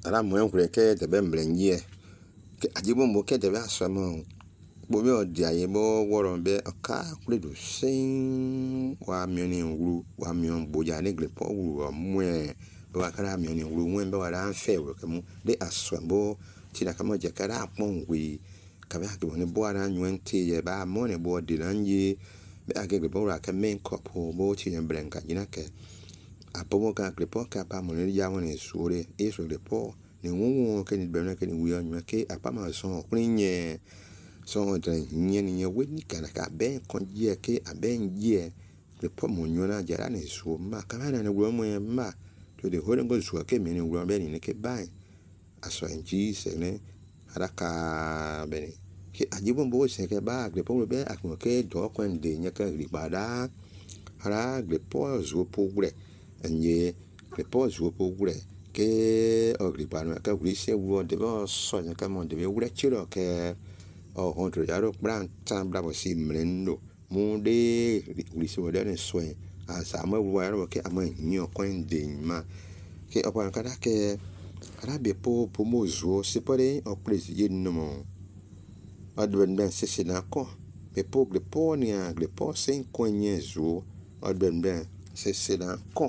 ara mo nkure ke de be mbrenye ke ajibo mo ke de be asamo bo mi odi aye bo woro be aka kure do sin wa mi ni wuru wa mi on boja ne gre po wuru mwe be wa kara mi ni wuru mwe be wa ran fe wo ke mu de aswambo ti na kama je kara pon wi ka be ake ni bo ara nwente ye ba mo ne bo di nanye be ake gre po ra ke men kopo bo ti ne brenka jina ke apomo ka gre po ka pa mo ni ya won ni sure e so gre po ni won ke ni be na ke ni wi anyu ke apa ma so kunye so de nyeni ye weni kana ka ben konje ke aben ye gre po mo nyona jara ni so ma ka na ne wo mo ma to de hore ngo so ke me ni wo be ni ke bai aso enji se ne haraka be ke ajibo mbo se ke ba gre po be akmo ke do kwende nya ka ri bada hara gre po zo po gre enye gre po zo po gre ke o gre pa no ka gre se wo de bo so nya ka mo de be gre chiro ke o ontro yaro brand tan bravo si mrendo mu de gre se wo de ne so asa ma wo yaro ke ama nyo kwende ma ke o pa kada ke arabe po mozo se pare o presi no mo adwen ben se na ko pe po gre po ni a gre po sen konye zo adwen ben se na ko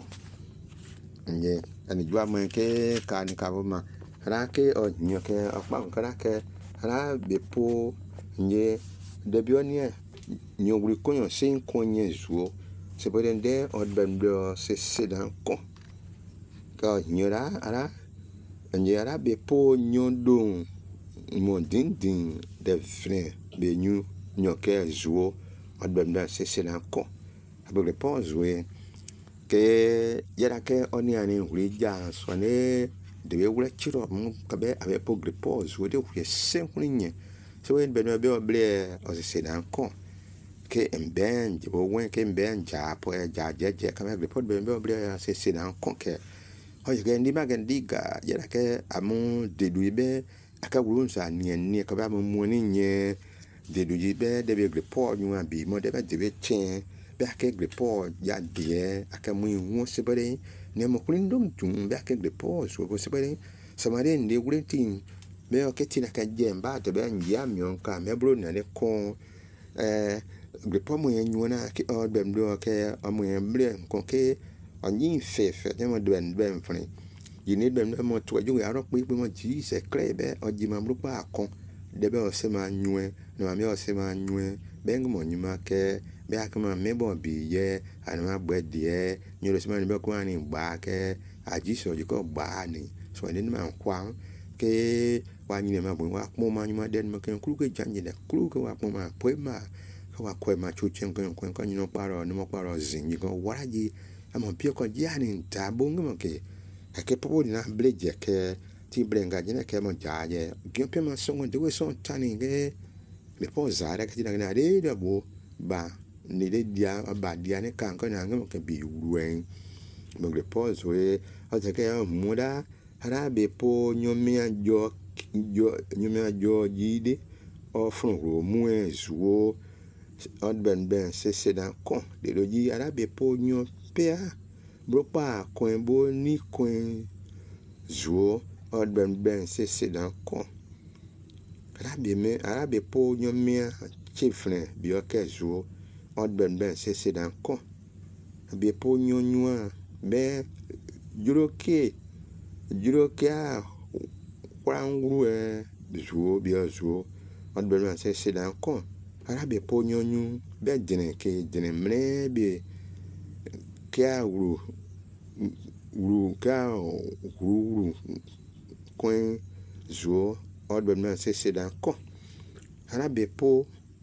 nge ani jwa mo ke ka ni ka bo ma ra ke o nyo ke o pa kara ke ra be po nge de bioni nyo gre konyo sen konye zo se pare de adwen ben se na ko ka nyora ara nje ara be po nyondon mo dindin de fne be nyu nyoke zuo adbenda se na ko abele po zue ke yara ke oni ani huri ja so ne de we wure chiro mu ka be abe po gre po zuo de huri sen kunye so we be no be oble o se na ko ke emben je bo wen ke emben ja po ja je ka be po be oble se na ko ke oye ke ndi magendiga yara ke amu deduibe aka wurunsa ni ka ba mu ni nye deduibe de be grepo nyu abi mo de be de chen be aka grepo ya die aka mu hu sebere ne mo kulindum tum be aka grepo so bo sebere samare ndi wuretin be o ke tina ka jemba de be ngia mion ka me bro na le kon grepo mo nyu na ke o be ndo ke amu embre kon ke anyi fefe de mo ben fune yini ben mo to ju ya ro pe mo ji se krebe o ji ma mrupa akon de be o se ma nyue na ma me o se ma nyue ben mo nyuma ke be akama me bo bi ye ana ma gbe die nyu lo se ma ni be ko ani gba ke aji so ji ko gba ni so ni ma kwa ke wa nyi ma bo wa mo ma nyuma den mo ke kru ke janji de kru ke wa mo ma po ma ko wa ko ma chu chen ko nyi no paro ni mo paro zin yi ko waraji ama pio ko jani tabunga mo ke ake popo na bleje ke ti brenga jina ke mo jaje gimpe ma songo de we son tani ge le po zara ke jina na de da bo ba ni de dia ba dia ne kan ko na ngam ke bi ruwen mo le po zo e o te ke mo da hara be po nyomia jo nyomia jo jide o fun ro mu e zuo od ben se na kon de lo ji ara be po nyo pea bropa koen bo ni koen zuo od ben se na kon arabe po nyo mia chifne bi o ke zuo od ben se na kon be po nyo nyua be juro ke a kwangru e zuo bi o zuo od ben se na kon arabe po nyo nyu be dine ke dine mre be kia uru koen zuo odben se dan ko ara be po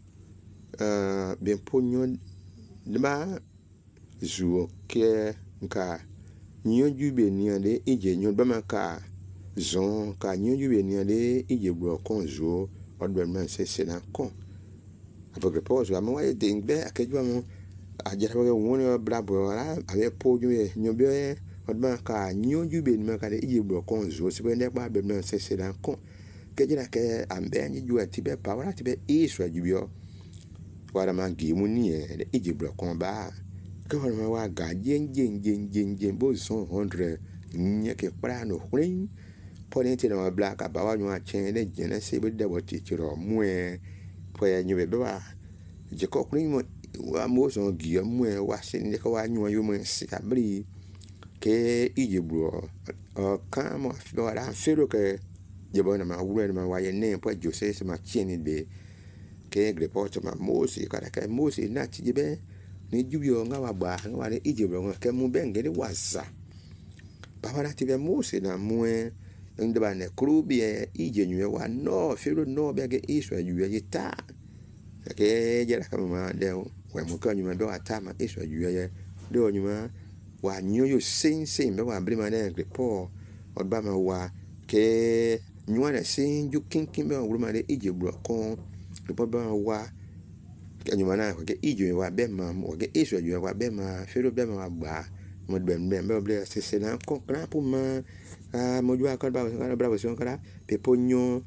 nyon dma zuo ke nka nyon jube ni ade ije nyon ba maka zon ka nyon jube ni ade ije bro kon zuo odben se dan ko avec pose à moi de ngbe akejwa mo ajara we woni brabo ara ave poju e nyobe odba ka nyonju be ni ka de ijebro kon zo se be ne pa be no se dan kon kejira ke ambe ni ju ati be pa wala ti be iswa jubio wala ma gi mu ni e de ijebro kon ba ke wala wa ga jen bo son 100 nye ke pra no hrin pone ti na black abawa nyu a chen de jene se be de woti chiro mue po ya nyu be ba je ko kuni mo wa mo so gi mue wa se ne ko wa nyu yo mo si abri ke ijebro o ka mo fi wa fero ke je bo na ma wure na wa ye ne po jose se ma cheni be ke report ma mo si ka ka mo si na ti be ni jubio nga wa ba nga wa ne ijebro nga ke mu benge de waza ba wa ti be mo si na mue ndo ba ne krubi ije nyu wa no fero no be ke iso yu ye ta ke jera kama ma de we mo ka nyu ma do atama iso yu ye do nyu ma wa nyu yo sin be wa bri ma ne report o ba ma wa ke nyu na sin ju kinkin be wa ma de ijebro kon report ba wa ke nyu ma na ke ije wa be ma mo ke iso yu wa be ma fero be ma ba mo be be se na kon kra pu ma mo jua ka bravo son kara pe ponyo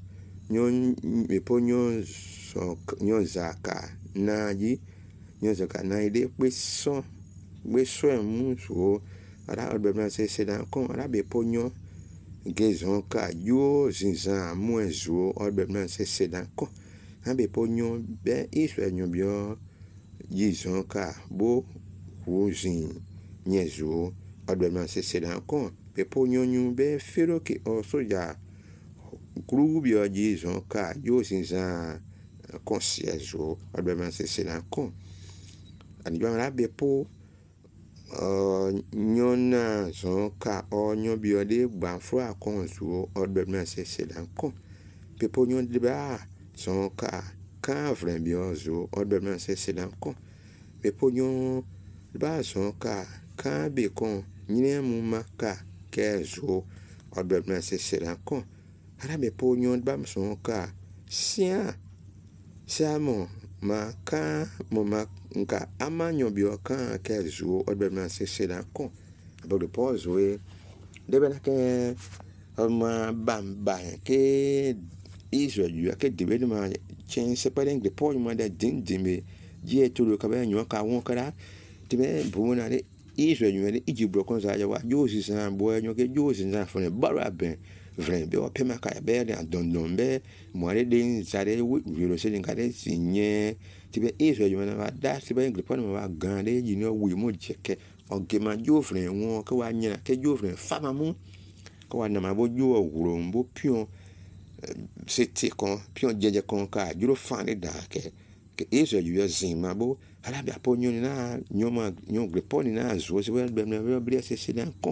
so nyo zaka na ide pe so mu so ara be na se na kon ara be ponyo gezon ka yo zinza mu ezo o be na se na kon ha be ponyo be iso enyo bio yizon ka bo wozin nyezo o be na se na kon pe ponyo be fero ke o soja grubi o jizon ka yo sinza concierge adbeman se na kon ani ba be po nyona zon ka o nyo bi o de gba fro akon zo adbeman se na kon pe ponyo de ba zon ka vren bi o zo adbeman se na kon pe ponyo ba zon ka be kon nyine mu maka kezo odbebna se na kon ara be ponyon bam son ka sia mo ma ka mo ma nka amanyo bi o kan kezo odbebna se na kon about the pause we de bena ke ma bamba ke Israel yu ke de be ma chen se pare de po mo da din me je to lo ka be nyo ka won kara de be bu na de Israel yu de ijibro kon za ya wa yo si san bo nyo ke yo si san fo ne bara ben vren be o pe ma ka be de don be mo re de zare wi ro se din ka de sinye ti be Israel yu na wa da ti be ngre po ma wa gan de yi no wi mo je ke o ge ma jo vren won ke wa nyina ke jo vren fa ma mu ko wa na ma bo jo oguro mbo pion c'était kon pion jeje kon ka juro fa de da ke Israel yu zin ma bo ala be aponyo na nyoma gre poni na zo se be na be se na kon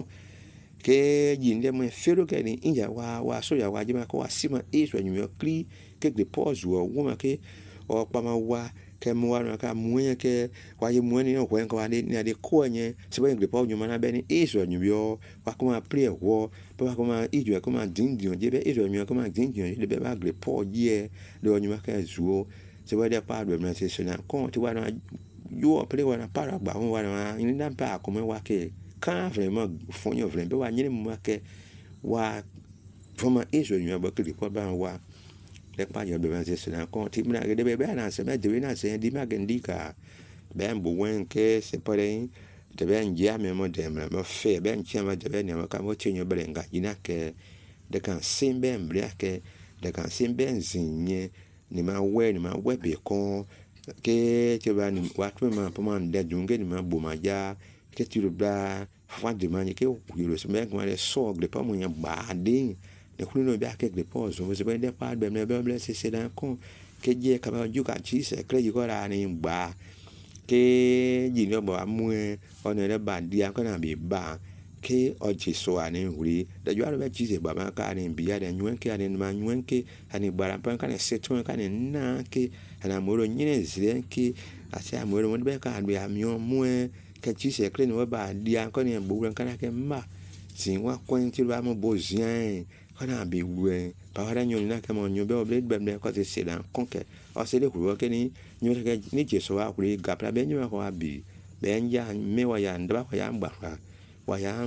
ke yinde mo fero ke ni inja wa so ya wa jima ko asima Israel yu kri ke gre pause wo ma ke o pa ma wa ke mo wa na ka mu ke wa ye mu ni o ko en ko ani na de ko nye se be gre pause nyoma na be ni Israel yu wa ko ma pray wo ba ko ma Israel ko ma din je be Israel yu ko ma din de be ba gre pause ye de nyoma ka zo se wa de pa do na se na kon ti wa na yo pele wa na para gba won wa na ni na pa ko me wa ke kan vraiment fonyo vraiment be wa nyine mu ke wa vraiment Israel yu ba ke ko ba wa le pa yo do na se na kon ti na de be na se me de na se di ma gendika ben bo wen ke se pare de ben ja me mo de me fe ben chama de ben ma ka mo chenyo belenga ina ke de kan simbe mbria ke de kan simbe nzinye ni ma we be kon ke ti ba ni wa tu ma pa man de junge ni ma bo ma ja ke ti ru ba fa de ma ni ke ku ro se me ko le so gre pa mo nya ba de ne ku no ba ke gre pa so se be de pa be me be se na kon ke je ka ba ju ka chi se kre ji ko ra ni ba ke ji no ba mu o ne le ba dia ko na bi ba ke oji so ani huri da ju ara be chi se ba ma ka ni bi ya de nyuen ke ani ma nyuen ke ani bara pa ka ne setun ka ne na ke ana moro nyine zire ke ase amoro mo be ka bi amio mu ke chi se kre no ba dia ko ne bu ran kana ke ma sin wa kwen ti ba mo bo zian kana bi we pa ara nyo na ke mo nyo be oble be me ko se dan konke o se le ku ke ni nyo ke ni je so wa kuri ga pra be nyo ko abi be nja me wa ya ndaba ko ya mba wa ya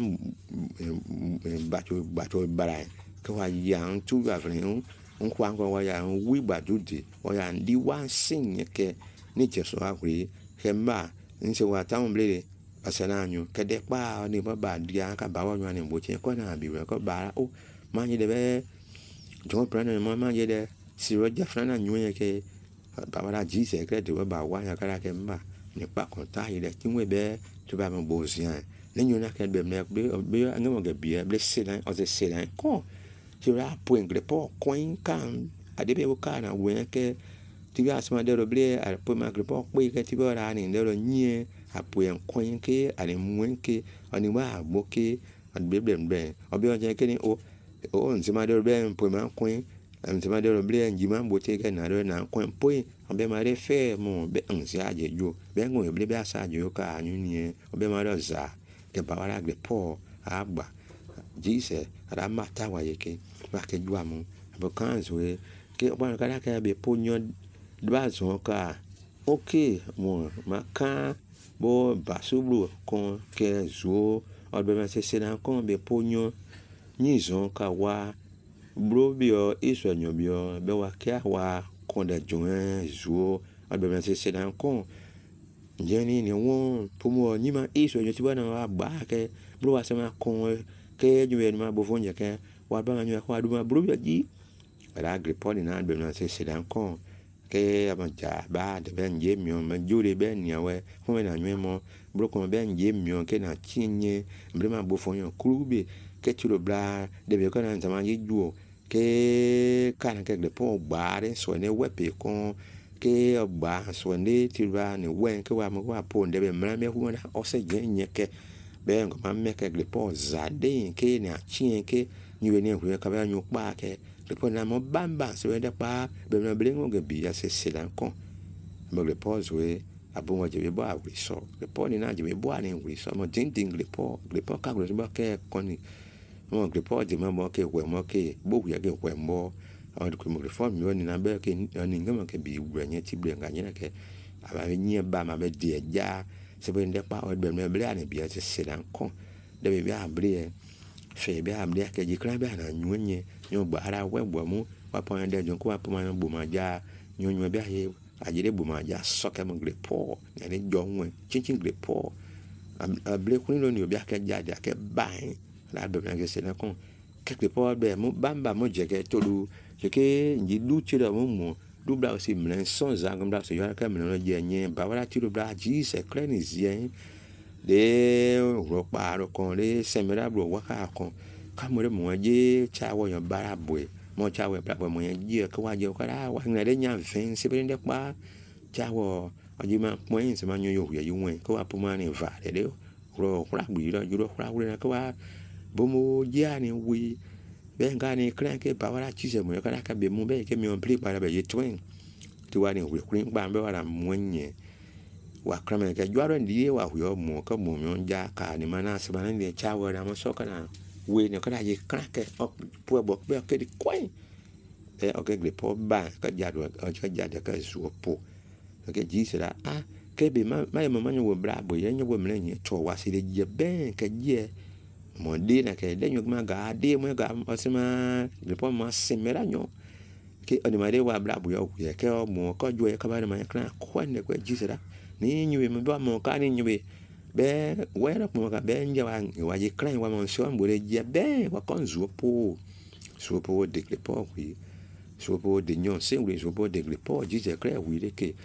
bato bara ko wa ya tu ga vren nkwa wa ya wi bato di wa ya ndi wa sin ke ni je so wa kuri ke ma nse wa ta mble pasana nyu ke de pa ni ba dia ka ba wa nyu ni bo che ko na bi ko ba o manje de be John Brandon manje de si roja frana nyuye ke babara jise kre de ba wa ya kara ke mba ni pa konta ile tinwe be to ba mo bozian le nyuna ke be me be ngamo ge bia ble sedan o ze sedan ko ti ra point gre po coin kan ade be ka na we ke ti ga asma de ble a po ma gre po pe ke ti ba ra ni de ro nye a point coin ke ale mwen ke ani wa bo ke an be be obi o je ke ni o nzima de ble po ma coin nzima de ble njima bo te ke na ro na coin po obe ma re fe mo be nzia je jo be ngo ble be asa jo ka anu ni obe ma ro za ke ba wa gre po agba jise ra mata wa yeke ba ke jwa mu bo kan zo ke ba ka ka be po nyo ba zo ka okay mo ma kan bo ba sublu kon ke zo obe ma se na kon be po nyo ni zo ka wa bro bio iso nyo bio be wa ke wa kon de join zo obe ma se na kon jeni ni won po mo ni ma iso nyo ti ba na wa ba ke bro wa se ma kon ke nyuwe ma bo fonje ke wa ba nyuwe ko adu ma bro ji ala gripo ni na be na se dan kon ke abanja ba de ben je mi o ma jure ben ni awe ko na nyuwe mo bro ko ben je mi o ke na chinye mbre ma bo fonyo krube ke tiro bla de be ko na nzama ji juo ke kana ke gripo ba re so ne wepe kon ke ba so ne tira ni wen ke wa mo wa po de be mra me hu na o se je nye ke be ngo ma me ke gripo zade ke na chin ke nyuwe ne hu ka ba nyu pa ke gripo na mo bamba so de pa be na blingo ge bi ya se dan kon mo gripo zo e abo mo je be bo a wi so gripo ni na je be bo ani wi so mo din gripo ka gro bo ke kon ni mo gripo je mo ke we mo ke bo hu ya ke we mo on ko mo gripo mi ni na be ke ni ngam ke bi wu nya ti bre nga nya ke aba nyi ba ma be de ja se be de pa o be me ble ani bi ya se dan kon de be a ble fe be a ble ke ji kra be na nyonye nyo gba ara we bo mu wa pon de jon ko wa pon ma bo ma ja nyonyo be aye ajire bo ma ja so ke mo gripo ni jo nwe chin gripo a ble kun lo ni obi ake ja de ake ban la be na ke se na kon ke gripo be mu bamba mo je ke tolu ke nji du ti da mo du bla aussi mlen son za ngam da so yo ka mlen no je nye ba wala ti do bla ji se kre ni zien de ro pa ro kon le semera bro wa ka kon ka mo re mo je cha wo yan bara boy mo cha we bla mo yan je ka wa je ka ra wa na de nya fen se be de pa cha wo oji ma mo yin se ma nyo yo ya yu wen ka wa pu ma ni va de ro kra gbi ro ju ro kra wu na ka wa bo mo je ani wi be nga ni kran ke ba wala chi se mo ka ra ka be mo be ke mi on pli para be je twin ti wa ni wi krin ba be wala mo nye wa krame ke jwaro ndiye wa huyo mo ka mo mi ja ka ni mana se bana ni cha wa na mo so kana we ne ka je krake op po bo be ke di kwai e o ke gripo ba ka ja do o ka ja de ka su po ke ji se la a ke be ma nyo wo bra bo ye nyo wo mle ni to wa se de je ben ke je mo de na ke de nyo ma ga de mo ga o se ma gripo ma se mera nyo ke oni ma de wa bra bo yo ke o mo ko jo e ka ba ma kra ko ne ko ji se la ni nyuwe mba mo ka ni nyuwe be wera mo ka be nja wa je kran wa mo so mbore je be wa kon zuopo de gripo wi zuopo de nyon se wi zuopo de gripo ji je kra wi de ke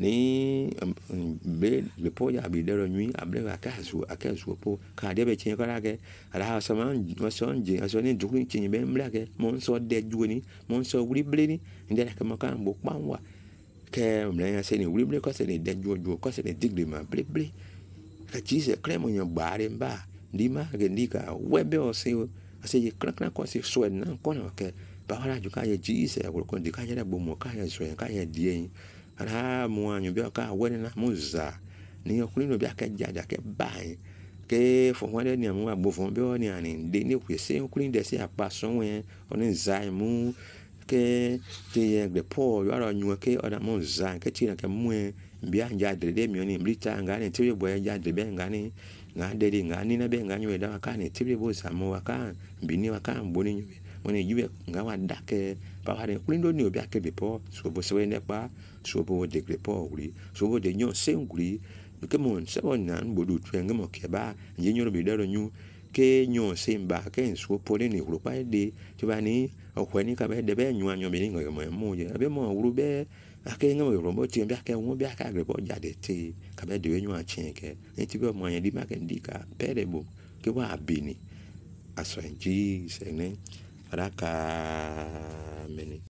ni be gripo ya bi de ro nyi able wa ka zuopo ka de be chen ka ke ala so man mo so nje so ni du ni chen be mla ke mo so de ju ni mo so wi ble ni nde ka mo ka mo pa wa ke mlen se ni wi ble ko se ni de ju ko se ni digri ma ble ka ji se kremo nyo bare mba ndi ma ke ndika webe o se je krakra ko se so na ko na ke ba wala ju ka ye ji se ko ko ndika ye bo mo ka ye so ka ye die ara mo anyo be ka we na mo za ni o kulino bi aka ja ke bai ke fo wale ni mo agbo fo be o ni ani de ni ku se kulin de se apa so we o ni za mu ke ye gbe po yo ara nyu ke o da mo za ke ti na ke mu bi anja de mi oni mlita ngani ti bo ya de be ngani ngade ngani na be ngani we da ka ni ti bo sa mo ka mbini wa ka mboni nyu woni yue ngawa dake pa hare kulindo ni obi ake bepo so bo se ne pa so bo de grepo uri so bo de nyo se nguri ke mon se wona bodu twen ngamo ke ba nyi nyo bi daro nyu ke nyo simba ke nsu pole ni wuro pa de ti ba ni okwe ni ka be de be nyu anyo be ni ngo mo je be mo wuro be ake ngo ro mo ti be ake won be aka gre bo jade ti ka be de nyu a chin ke ni ti be mo yan di ma ke ndika pere bo ke wa abini aso en Jesus ne raka meni